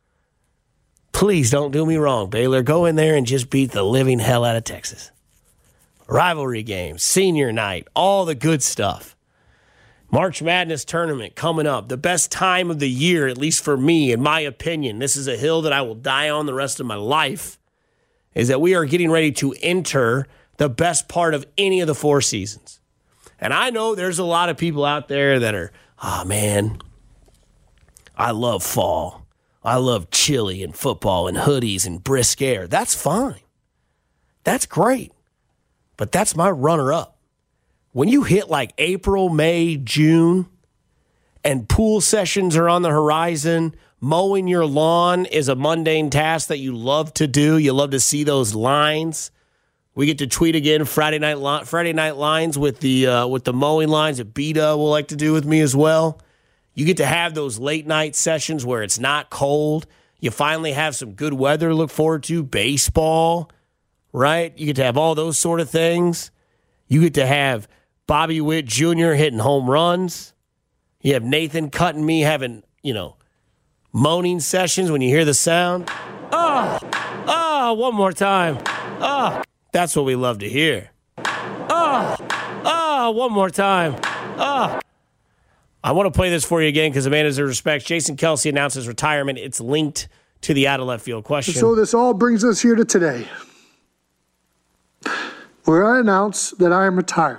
Please don't do me wrong, Baylor. Go in there and just beat the living hell out of Texas. Rivalry games, senior night, all the good stuff. March Madness tournament coming up. The best time of the year, at least for me, in my opinion. This is a hill that I will die on the rest of my life, is that we are getting ready to enter the best part of any of the four seasons. And I know there's a lot of people out there that are, oh, man, I love fall. I love chili and football and hoodies and brisk air. That's fine. That's great. But that's my runner-up. When you hit like April, May, June, and pool sessions are on the horizon, mowing your lawn is a mundane task that you love to do. You love to see those lines. We get to tweet again Friday night li- Friday night lines with the uh, with the mowing lines that Beta will like to do with me as well. You get to have those late night sessions where it's not cold. You finally have some good weather to look forward to. Baseball, right? You get to have all those sort of things. You get to have Bobby Witt Junior hitting home runs. You have Nathan cutting me having, you know, moaning sessions when you hear the sound. Oh, oh, one more time. Oh. That's what we love to hear. Oh, oh, one more time. Oh. I want to play this for you again because Amanda deserves respect. Jason Kelce announces retirement. It's linked to the out of left field question. So this all brings us here to today, where I announce that I am retiring.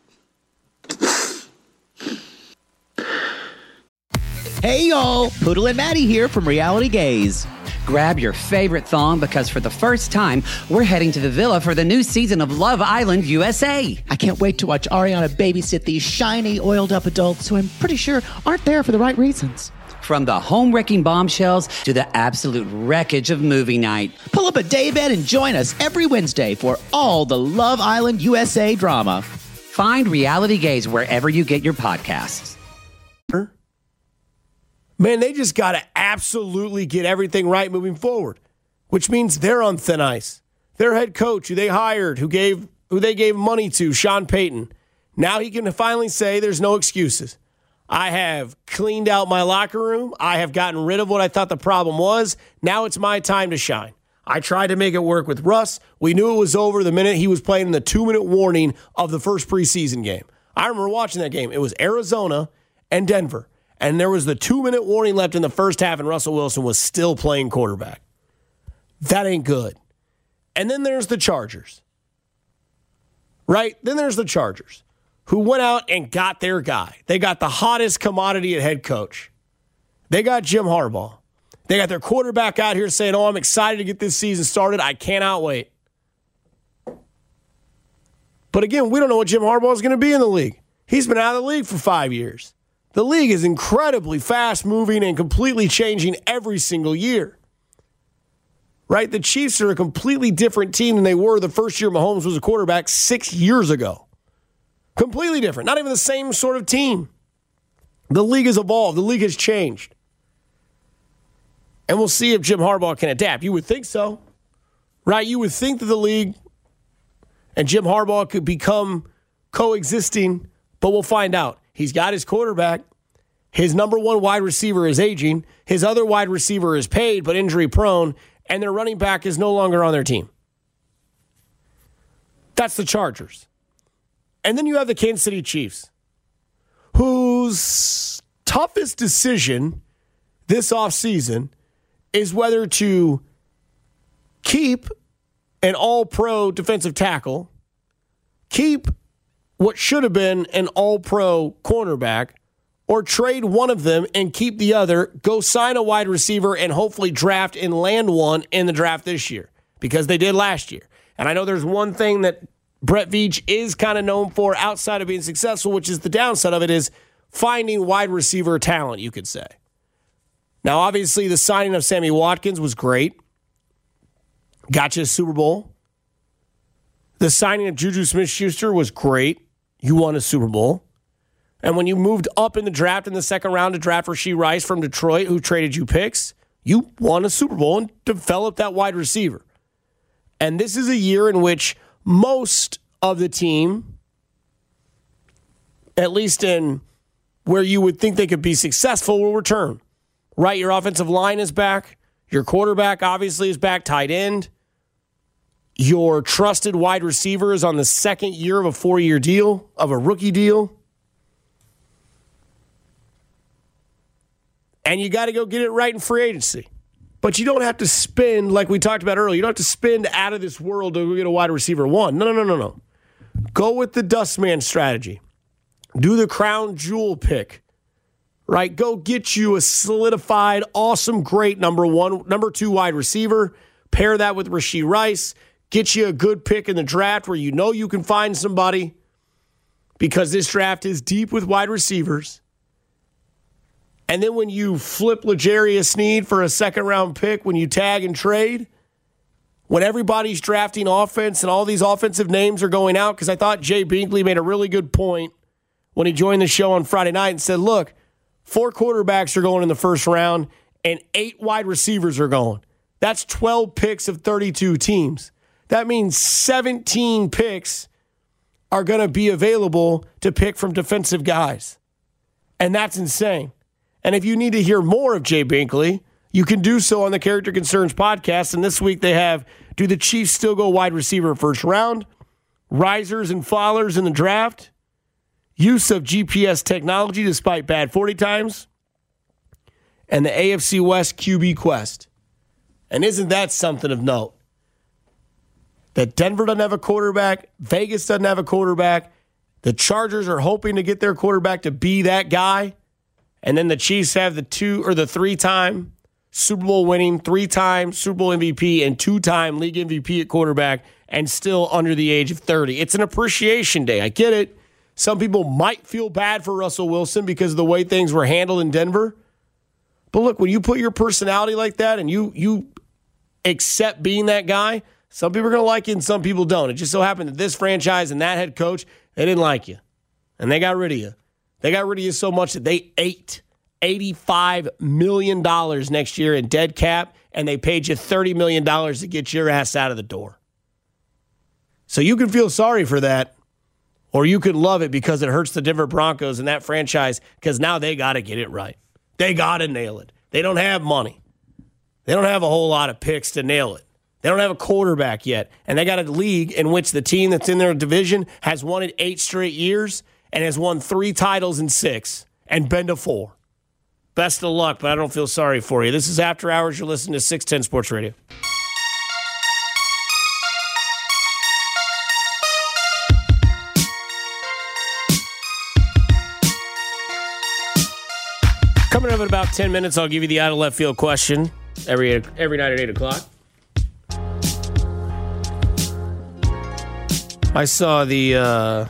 Hey y'all, Poodle and Maddie here from Reality Gaze. Grab your favorite thong because for the first time, we're heading to the villa for the new season of Love Island U S A. I can't wait to watch Ariana babysit these shiny, oiled-up adults who I'm pretty sure aren't there for the right reasons. From the home-wrecking bombshells to the absolute wreckage of movie night. Pull up a daybed and join us every Wednesday for all the Love Island U S A drama. Find Reality Gaze wherever you get your podcasts. Man, they just got to absolutely get everything right moving forward, which means they're on thin ice. Their head coach, who they hired, who gave who they gave money to, Sean Payton, now he can finally say there's no excuses. I have cleaned out my locker room. I have gotten rid of what I thought the problem was. Now it's my time to shine. I tried to make it work with Russ. We knew it was over the minute he was playing in the two-minute warning of the first preseason game. I remember watching that game. It was Arizona and Denver. And there was the two-minute warning left in the first half, and Russell Wilson was still playing quarterback. That ain't good. And then there's the Chargers. Right? Then there's the Chargers, who went out and got their guy. They got the hottest commodity at head coach. They got Jim Harbaugh. They got their quarterback out here saying, oh, I'm excited to get this season started. I cannot wait. But again, we don't know what Jim Harbaugh is going to be in the league. He's been out of the league for five years. The league is incredibly fast-moving and completely changing every single year. Right? The Chiefs are a completely different team than they were the first year Mahomes was a quarterback six years ago. Completely different. Not even the same sort of team. The league has evolved. The league has changed. And we'll see if Jim Harbaugh can adapt. You would think so, right? You would think that the league and Jim Harbaugh could become coexisting, but we'll find out. He's got his quarterback. His number one wide receiver is aging. His other wide receiver is paid but injury prone, and their running back is no longer on their team. That's the Chargers. And then you have the Kansas City Chiefs, whose toughest decision this offseason is whether to keep an all-pro defensive tackle, keep what should have been an all-pro cornerback, or trade one of them and keep the other, go sign a wide receiver, and hopefully draft and land one in the draft this year, because they did last year. And I know there's one thing that Brett Veach is kind of known for outside of being successful, which is the downside of it is finding wide receiver talent, you could say. Now, obviously, the signing of Sammy Watkins was great. Got you a Super Bowl. The signing of Juju Smith-Schuster was great. You won a Super Bowl. And when you moved up in the draft in the second round to draft Rashee Rice from Detroit, who traded you picks, you won a Super Bowl and developed that wide receiver. And this is a year in which most of the team, at least in where you would think they could be successful, will return. Right, your offensive line is back. Your quarterback obviously is back, tight end. Your trusted wide receiver is on the second year of a four-year deal, of a rookie deal. And you got to go get it right in free agency. But you don't have to spend, like we talked about earlier, you don't have to spend out of this world to go get a wide receiver one. No, no, no, no, no. Go with the dustman strategy. Do the crown jewel pick. Right? Go get you a solidified, awesome, great number one, number two wide receiver. Pair that with Rashee Rice. Get you a good pick in the draft where you know you can find somebody, because this draft is deep with wide receivers. And then when you flip L'Jarius Sneed for a second-round pick, when you tag and trade, when everybody's drafting offense and all these offensive names are going out, because I thought Jay Binkley made a really good point when he joined the show on Friday night and said, look, four quarterbacks are going in the first round and eight wide receivers are going. That's twelve picks of thirty-two teams. That means seventeen picks are going to be available to pick from defensive guys. And that's insane. And if you need to hear more of Jay Binkley, you can do so on the Character Concerns podcast. And this week they have, do the Chiefs still go wide receiver first round? Risers and fallers in the draft? Use of G P S technology despite bad forty times? And the A F C West Q B quest. And isn't that something of note? That Denver doesn't have a quarterback, Vegas doesn't have a quarterback, the Chargers are hoping to get their quarterback to be that guy, and then the Chiefs have the two or the three-time Super Bowl winning, three-time Super Bowl M V P, and two-time league M V P at quarterback, and still under the age of thirty. It's an appreciation day. I get it. Some people might feel bad for Russell Wilson because of the way things were handled in Denver. But look, when you put your personality like that and you you accept being that guy, some people are going to like you and some people don't. It just so happened that this franchise and that head coach, they didn't like you. And they got rid of you. They got rid of you so much that they ate eighty-five million dollars next year in dead cap, and they paid you thirty million dollars to get your ass out of the door. So you can feel sorry for that, or you can love it because it hurts the Denver Broncos and that franchise, because now they got to get it right. They got to nail it. They don't have money. They don't have a whole lot of picks to nail it. They don't have a quarterback yet. And they got a league in which the team that's in their division has won it eight straight years and has won three titles in six and been to four. Best of luck, but I don't feel sorry for you. This is After Hours. You're listening to six ten Sports Radio. Coming up in about ten minutes, I'll give you the out of left field question every every night at eight o'clock. I saw the uh,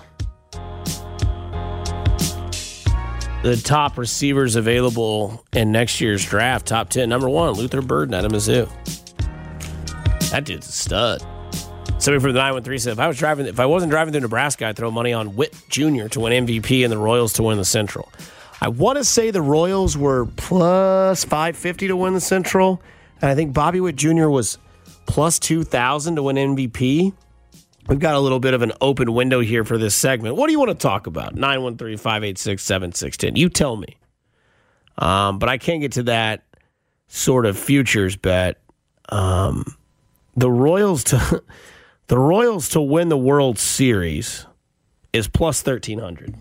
the top receivers available in next year's draft. Top ten. Number one, Luther Burden out of Mizzou. That dude's a stud. Somebody from the nine one three said, if I was driving, if I wasn't driving through Nebraska, I'd throw money on Witt Junior to win M V P and the Royals to win the Central. I want to say the Royals were plus five fifty to win the Central, and I think Bobby Witt Junior was plus two thousand to win M V P. We've got a little bit of an open window here for this segment. What do you want to talk about? nine one three, five eight six, seven six one zero. You tell me. Um, but I can't get to that sort of futures bet. Um, the Royals to... The Royals to win the World Series is plus thirteen hundred.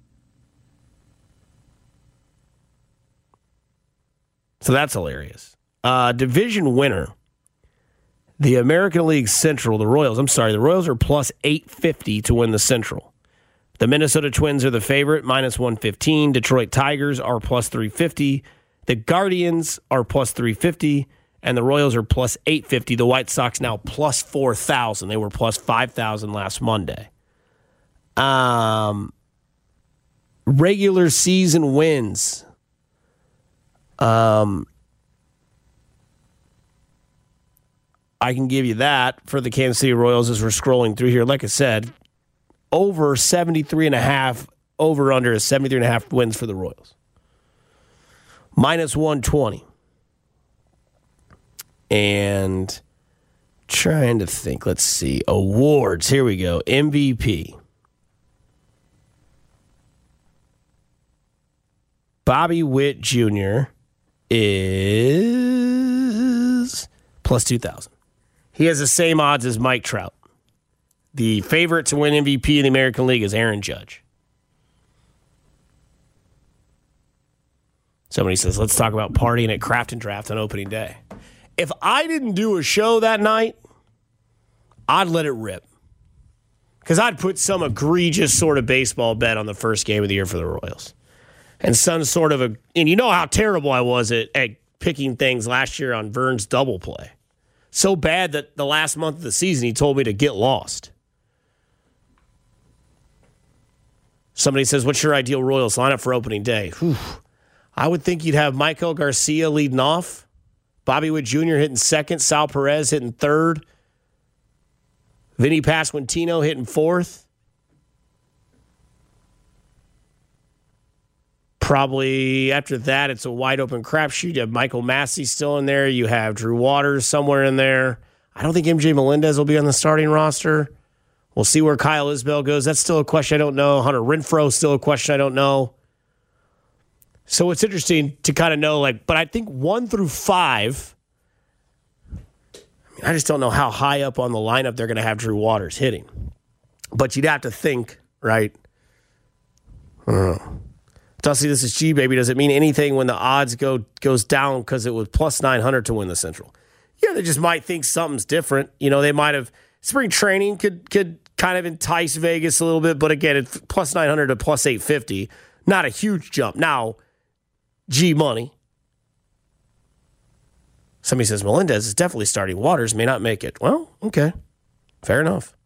So that's hilarious. Uh, division winner, the American League Central, the Royals, I'm sorry, the Royals are plus eight fifty to win the Central. The Minnesota Twins are the favorite, minus one fifteen. Detroit Tigers are plus three fifty. The Guardians are plus three fifty. And the Royals are plus eight fifty. The White Sox now plus four thousand. They were plus five thousand last Monday. Um, regular season wins. Um, I can give you that for the Kansas City Royals as we're scrolling through here. Like I said, over seventy-three and a half, over under is seventy-three and a half wins for the Royals. Minus one twenty. And trying to think, let's see, awards. Here we go. M V P. Bobby Witt Junior is plus two thousand. He has the same odds as Mike Trout. The favorite to win M V P in the American League is Aaron Judge. Somebody says, let's talk about partying at Craft and Draft on opening day. If I didn't do a show that night, I'd let it rip. Because I'd put some egregious sort of baseball bet on the first game of the year for the Royals. And some sort of a... And you know how terrible I was at, at picking things last year on Vern's double play. So bad that the last month of the season he told me to get lost. Somebody says, what's your ideal Royals lineup for opening day? Whew. I would think you'd have Michael Garcia leading off. Bobby Witt Junior hitting second. Sal Perez hitting third. Vinny Pasquantino hitting fourth. Probably after that, it's a wide open crapshoot. You have Michael Massey still in there. You have Drew Waters somewhere in there. I don't think M J Melendez will be on the starting roster. We'll see where Kyle Isbell goes. That's still a question I don't know. Hunter Renfroe still a question I don't know. So it's interesting to kind of know, like, but I think one through five, I mean, I just don't know how high up on the lineup they're going to have Drew Waters hitting. But you'd have to think, right? I don't know. Dusty, this is G, baby. Does it mean anything when the odds go goes down because it was plus nine hundred to win the Central? Yeah, they just might think something's different. You know, they might have, spring training could could kind of entice Vegas a little bit, but again, it's plus nine hundred to plus eight fifty. Not a huge jump. Now, G money. Somebody says Melendez is definitely starting. Waters may not make it. Well, okay. Fair enough.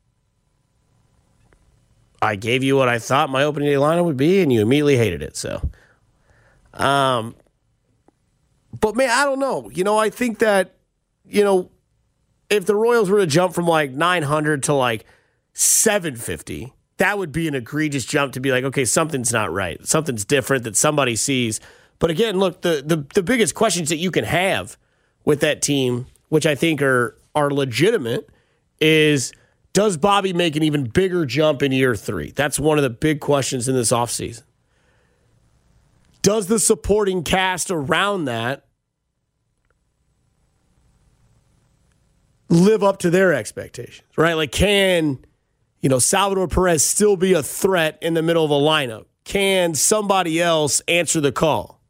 I gave you what I thought my opening day lineup would be, and you immediately hated it. So, um, but man, I don't know. You know, I think that, you know, if the Royals were to jump from like nine hundred to like seven fifty, that would be an egregious jump to be like, okay, something's not right. Something's different that somebody sees. But again, look, the the, the biggest questions that you can have with that team, which I think are are legitimate, is does Bobby make an even bigger jump in year three? That's one of the big questions in this offseason. Does the supporting cast around that live up to their expectations, right? Like, can, you know, Salvador Perez still be a threat in the middle of a lineup? Can somebody else answer the call?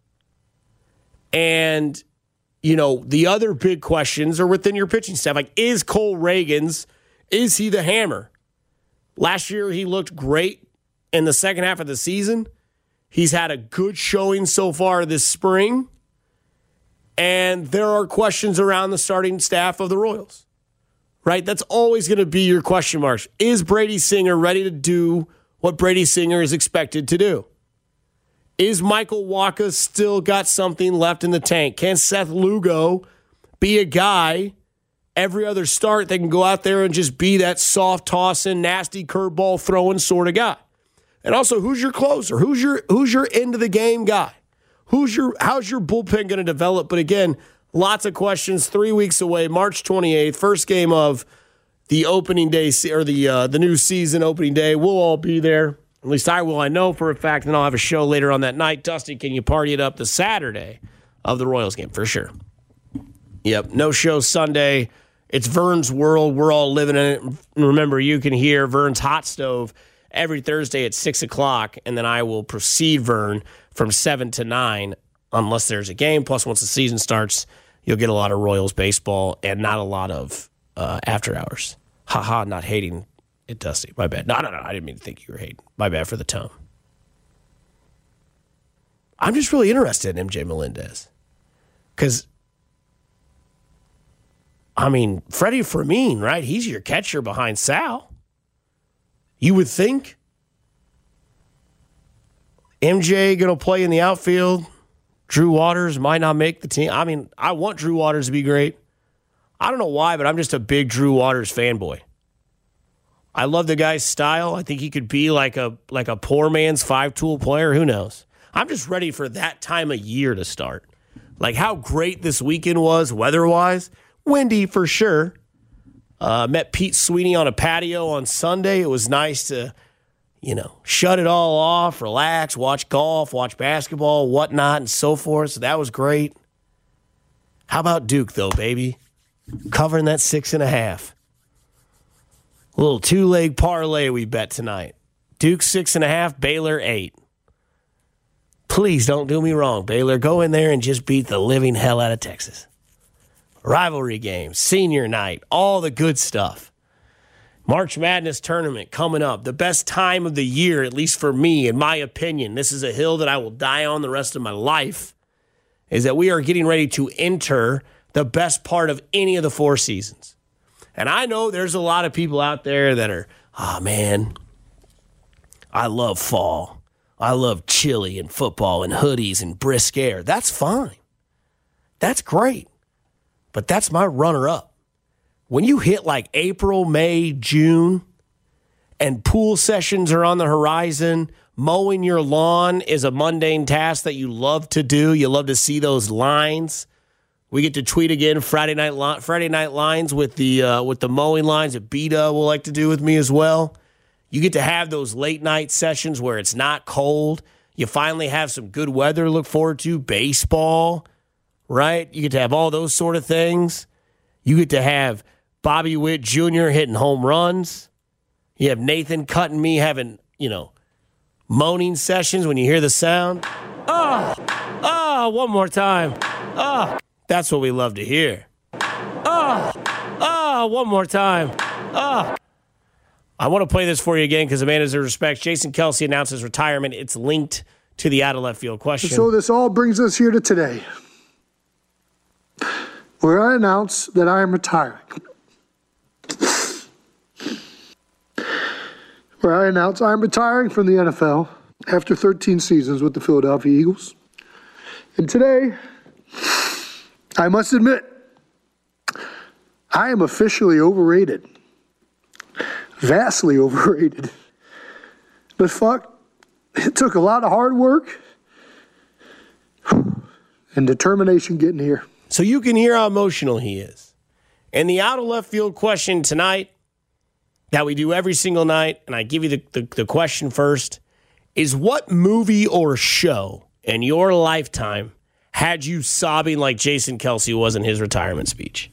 And, you know, the other big questions are within your pitching staff. Like, is Cole Reagans, is he the hammer? Last year, he looked great in the second half of the season. He's had a good showing so far this spring. And there are questions around the starting staff of the Royals, right? That's always going to be your question marks. Is Brady Singer ready to do what Brady Singer is expected to do? Is Michael Wacha still got something left in the tank? Can Seth Lugo be a guy every other start, they can go out there and just be that soft tossing, nasty curveball throwing sort of guy. And also, who's your closer? Who's your who's your end of the game guy? Who's your how's your bullpen going to develop? But again, lots of questions. Three weeks away, March twenty-eighth, first game of the opening day or the uh, the new season opening day. We'll all be there. At least I will. I know for a fact. And I'll have a show later on that night. Dusty, can you party it up the Saturday of the Royals game? For sure. Yep. No show Sunday. It's Vern's world. We're all living in it. And remember, you can hear Vern's Hot Stove every Thursday at six o'clock, and then I will precede Vern from seven to nine unless there's a game. Plus, once the season starts, you'll get a lot of Royals baseball and not a lot of uh, after hours. Ha-ha, not hating it, Dusty. My bad. No, no, no, I didn't mean to think you were hating. My bad for the tone. I'm just really interested in M J Melendez because, I mean, Freddie Fermin, right? He's your catcher behind Sal. You would think M J going to play in the outfield. Drew Waters might not make the team. I mean, I want Drew Waters to be great. I don't know why, but I'm just a big Drew Waters fanboy. I love the guy's style. I think he could be like a like a poor man's five-tool player. Who knows? I'm just ready for that time of year to start. Like how great this weekend was weather-wise. Windy for sure. Uh, met Pete Sweeney on a patio on Sunday. It was nice to, you know, shut it all off, relax, watch golf, watch basketball, whatnot, and so forth. So that was great. How about Duke, though, baby? Covering that six and a half. A little two-leg parlay we bet tonight. Duke six and a half, Baylor eight. Please don't do me wrong, Baylor. Go in there and just beat the living hell out of Texas. Rivalry games, senior night, all the good stuff. March Madness tournament coming up. The best time of the year, at least for me, in my opinion. This is a hill that I will die on the rest of my life, is that we are getting ready to enter the best part of any of the four seasons. And I know there's a lot of people out there that are, oh, man, I love fall. I love chili and football and hoodies and brisk air. That's fine. That's great. But that's my runner-up. When you hit like April, May, June, and pool sessions are on the horizon, mowing your lawn is a mundane task that you love to do. You love to see those lines. We get to tweet again Friday night li- Friday night lines with the uh, with the mowing lines that Beta will like to do with me as well. You get to have those late night sessions where it's not cold. You finally have some good weather to look forward to. Baseball. Right? You get to have all those sort of things. You get to have Bobby Witt Junior hitting home runs. You have Nathan cutting me having, you know, moaning sessions when you hear the sound. Oh, oh, one more time. Oh, that's what we love to hear. Oh, oh, one more time. Oh. I want to play this for you again because Amanda deserves respect. Jason Kelce announces retirement. It's linked to the out of left field question. So this all brings us here to today, where I announce that I am retiring. Where I announce I am retiring from the N F L after thirteen seasons with the Philadelphia Eagles. And today, I must admit, I am officially overrated. Vastly overrated. But fuck, it took a lot of hard work and determination getting here. So you can hear how emotional he is. And the out of left field question tonight that we do every single night, and I give you the, the, the question first, is what movie or show in your lifetime had you sobbing like Jason Kelce was in his retirement speech?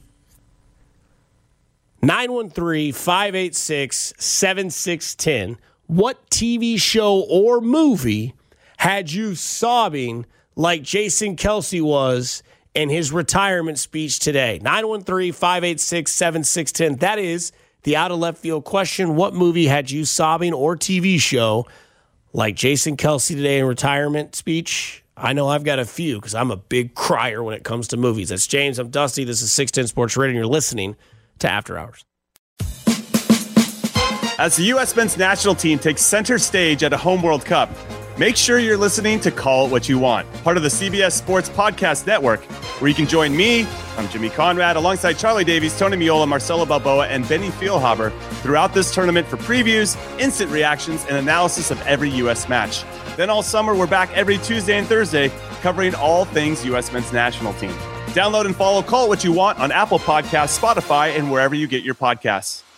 nine one three, five eight six, seven six one zero. What T V show or movie had you sobbing like Jason Kelce was in his retirement speech today? nine one three, five eight six, seven six one zero. That is the out of left field question. What movie had you sobbing or T V show like Jason Kelce today in retirement speech? I know I've got a few because I'm a big crier when it comes to movies. That's James. I'm Dusty. This is six ten Sports Radio, and you're listening to After Hours. As the U S men's national team takes center stage at a home World Cup, make sure you're listening to Call It What You Want, part of the C B S Sports Podcast Network, where you can join me, I'm Jimmy Conrad, alongside Charlie Davies, Tony Miola, Marcelo Balboa, and Benny Feilhaber throughout this tournament for previews, instant reactions, and analysis of every U S match. Then all summer, we're back every Tuesday and Thursday covering all things U S men's national team. Download and follow Call It What You Want on Apple Podcasts, Spotify, and wherever you get your podcasts.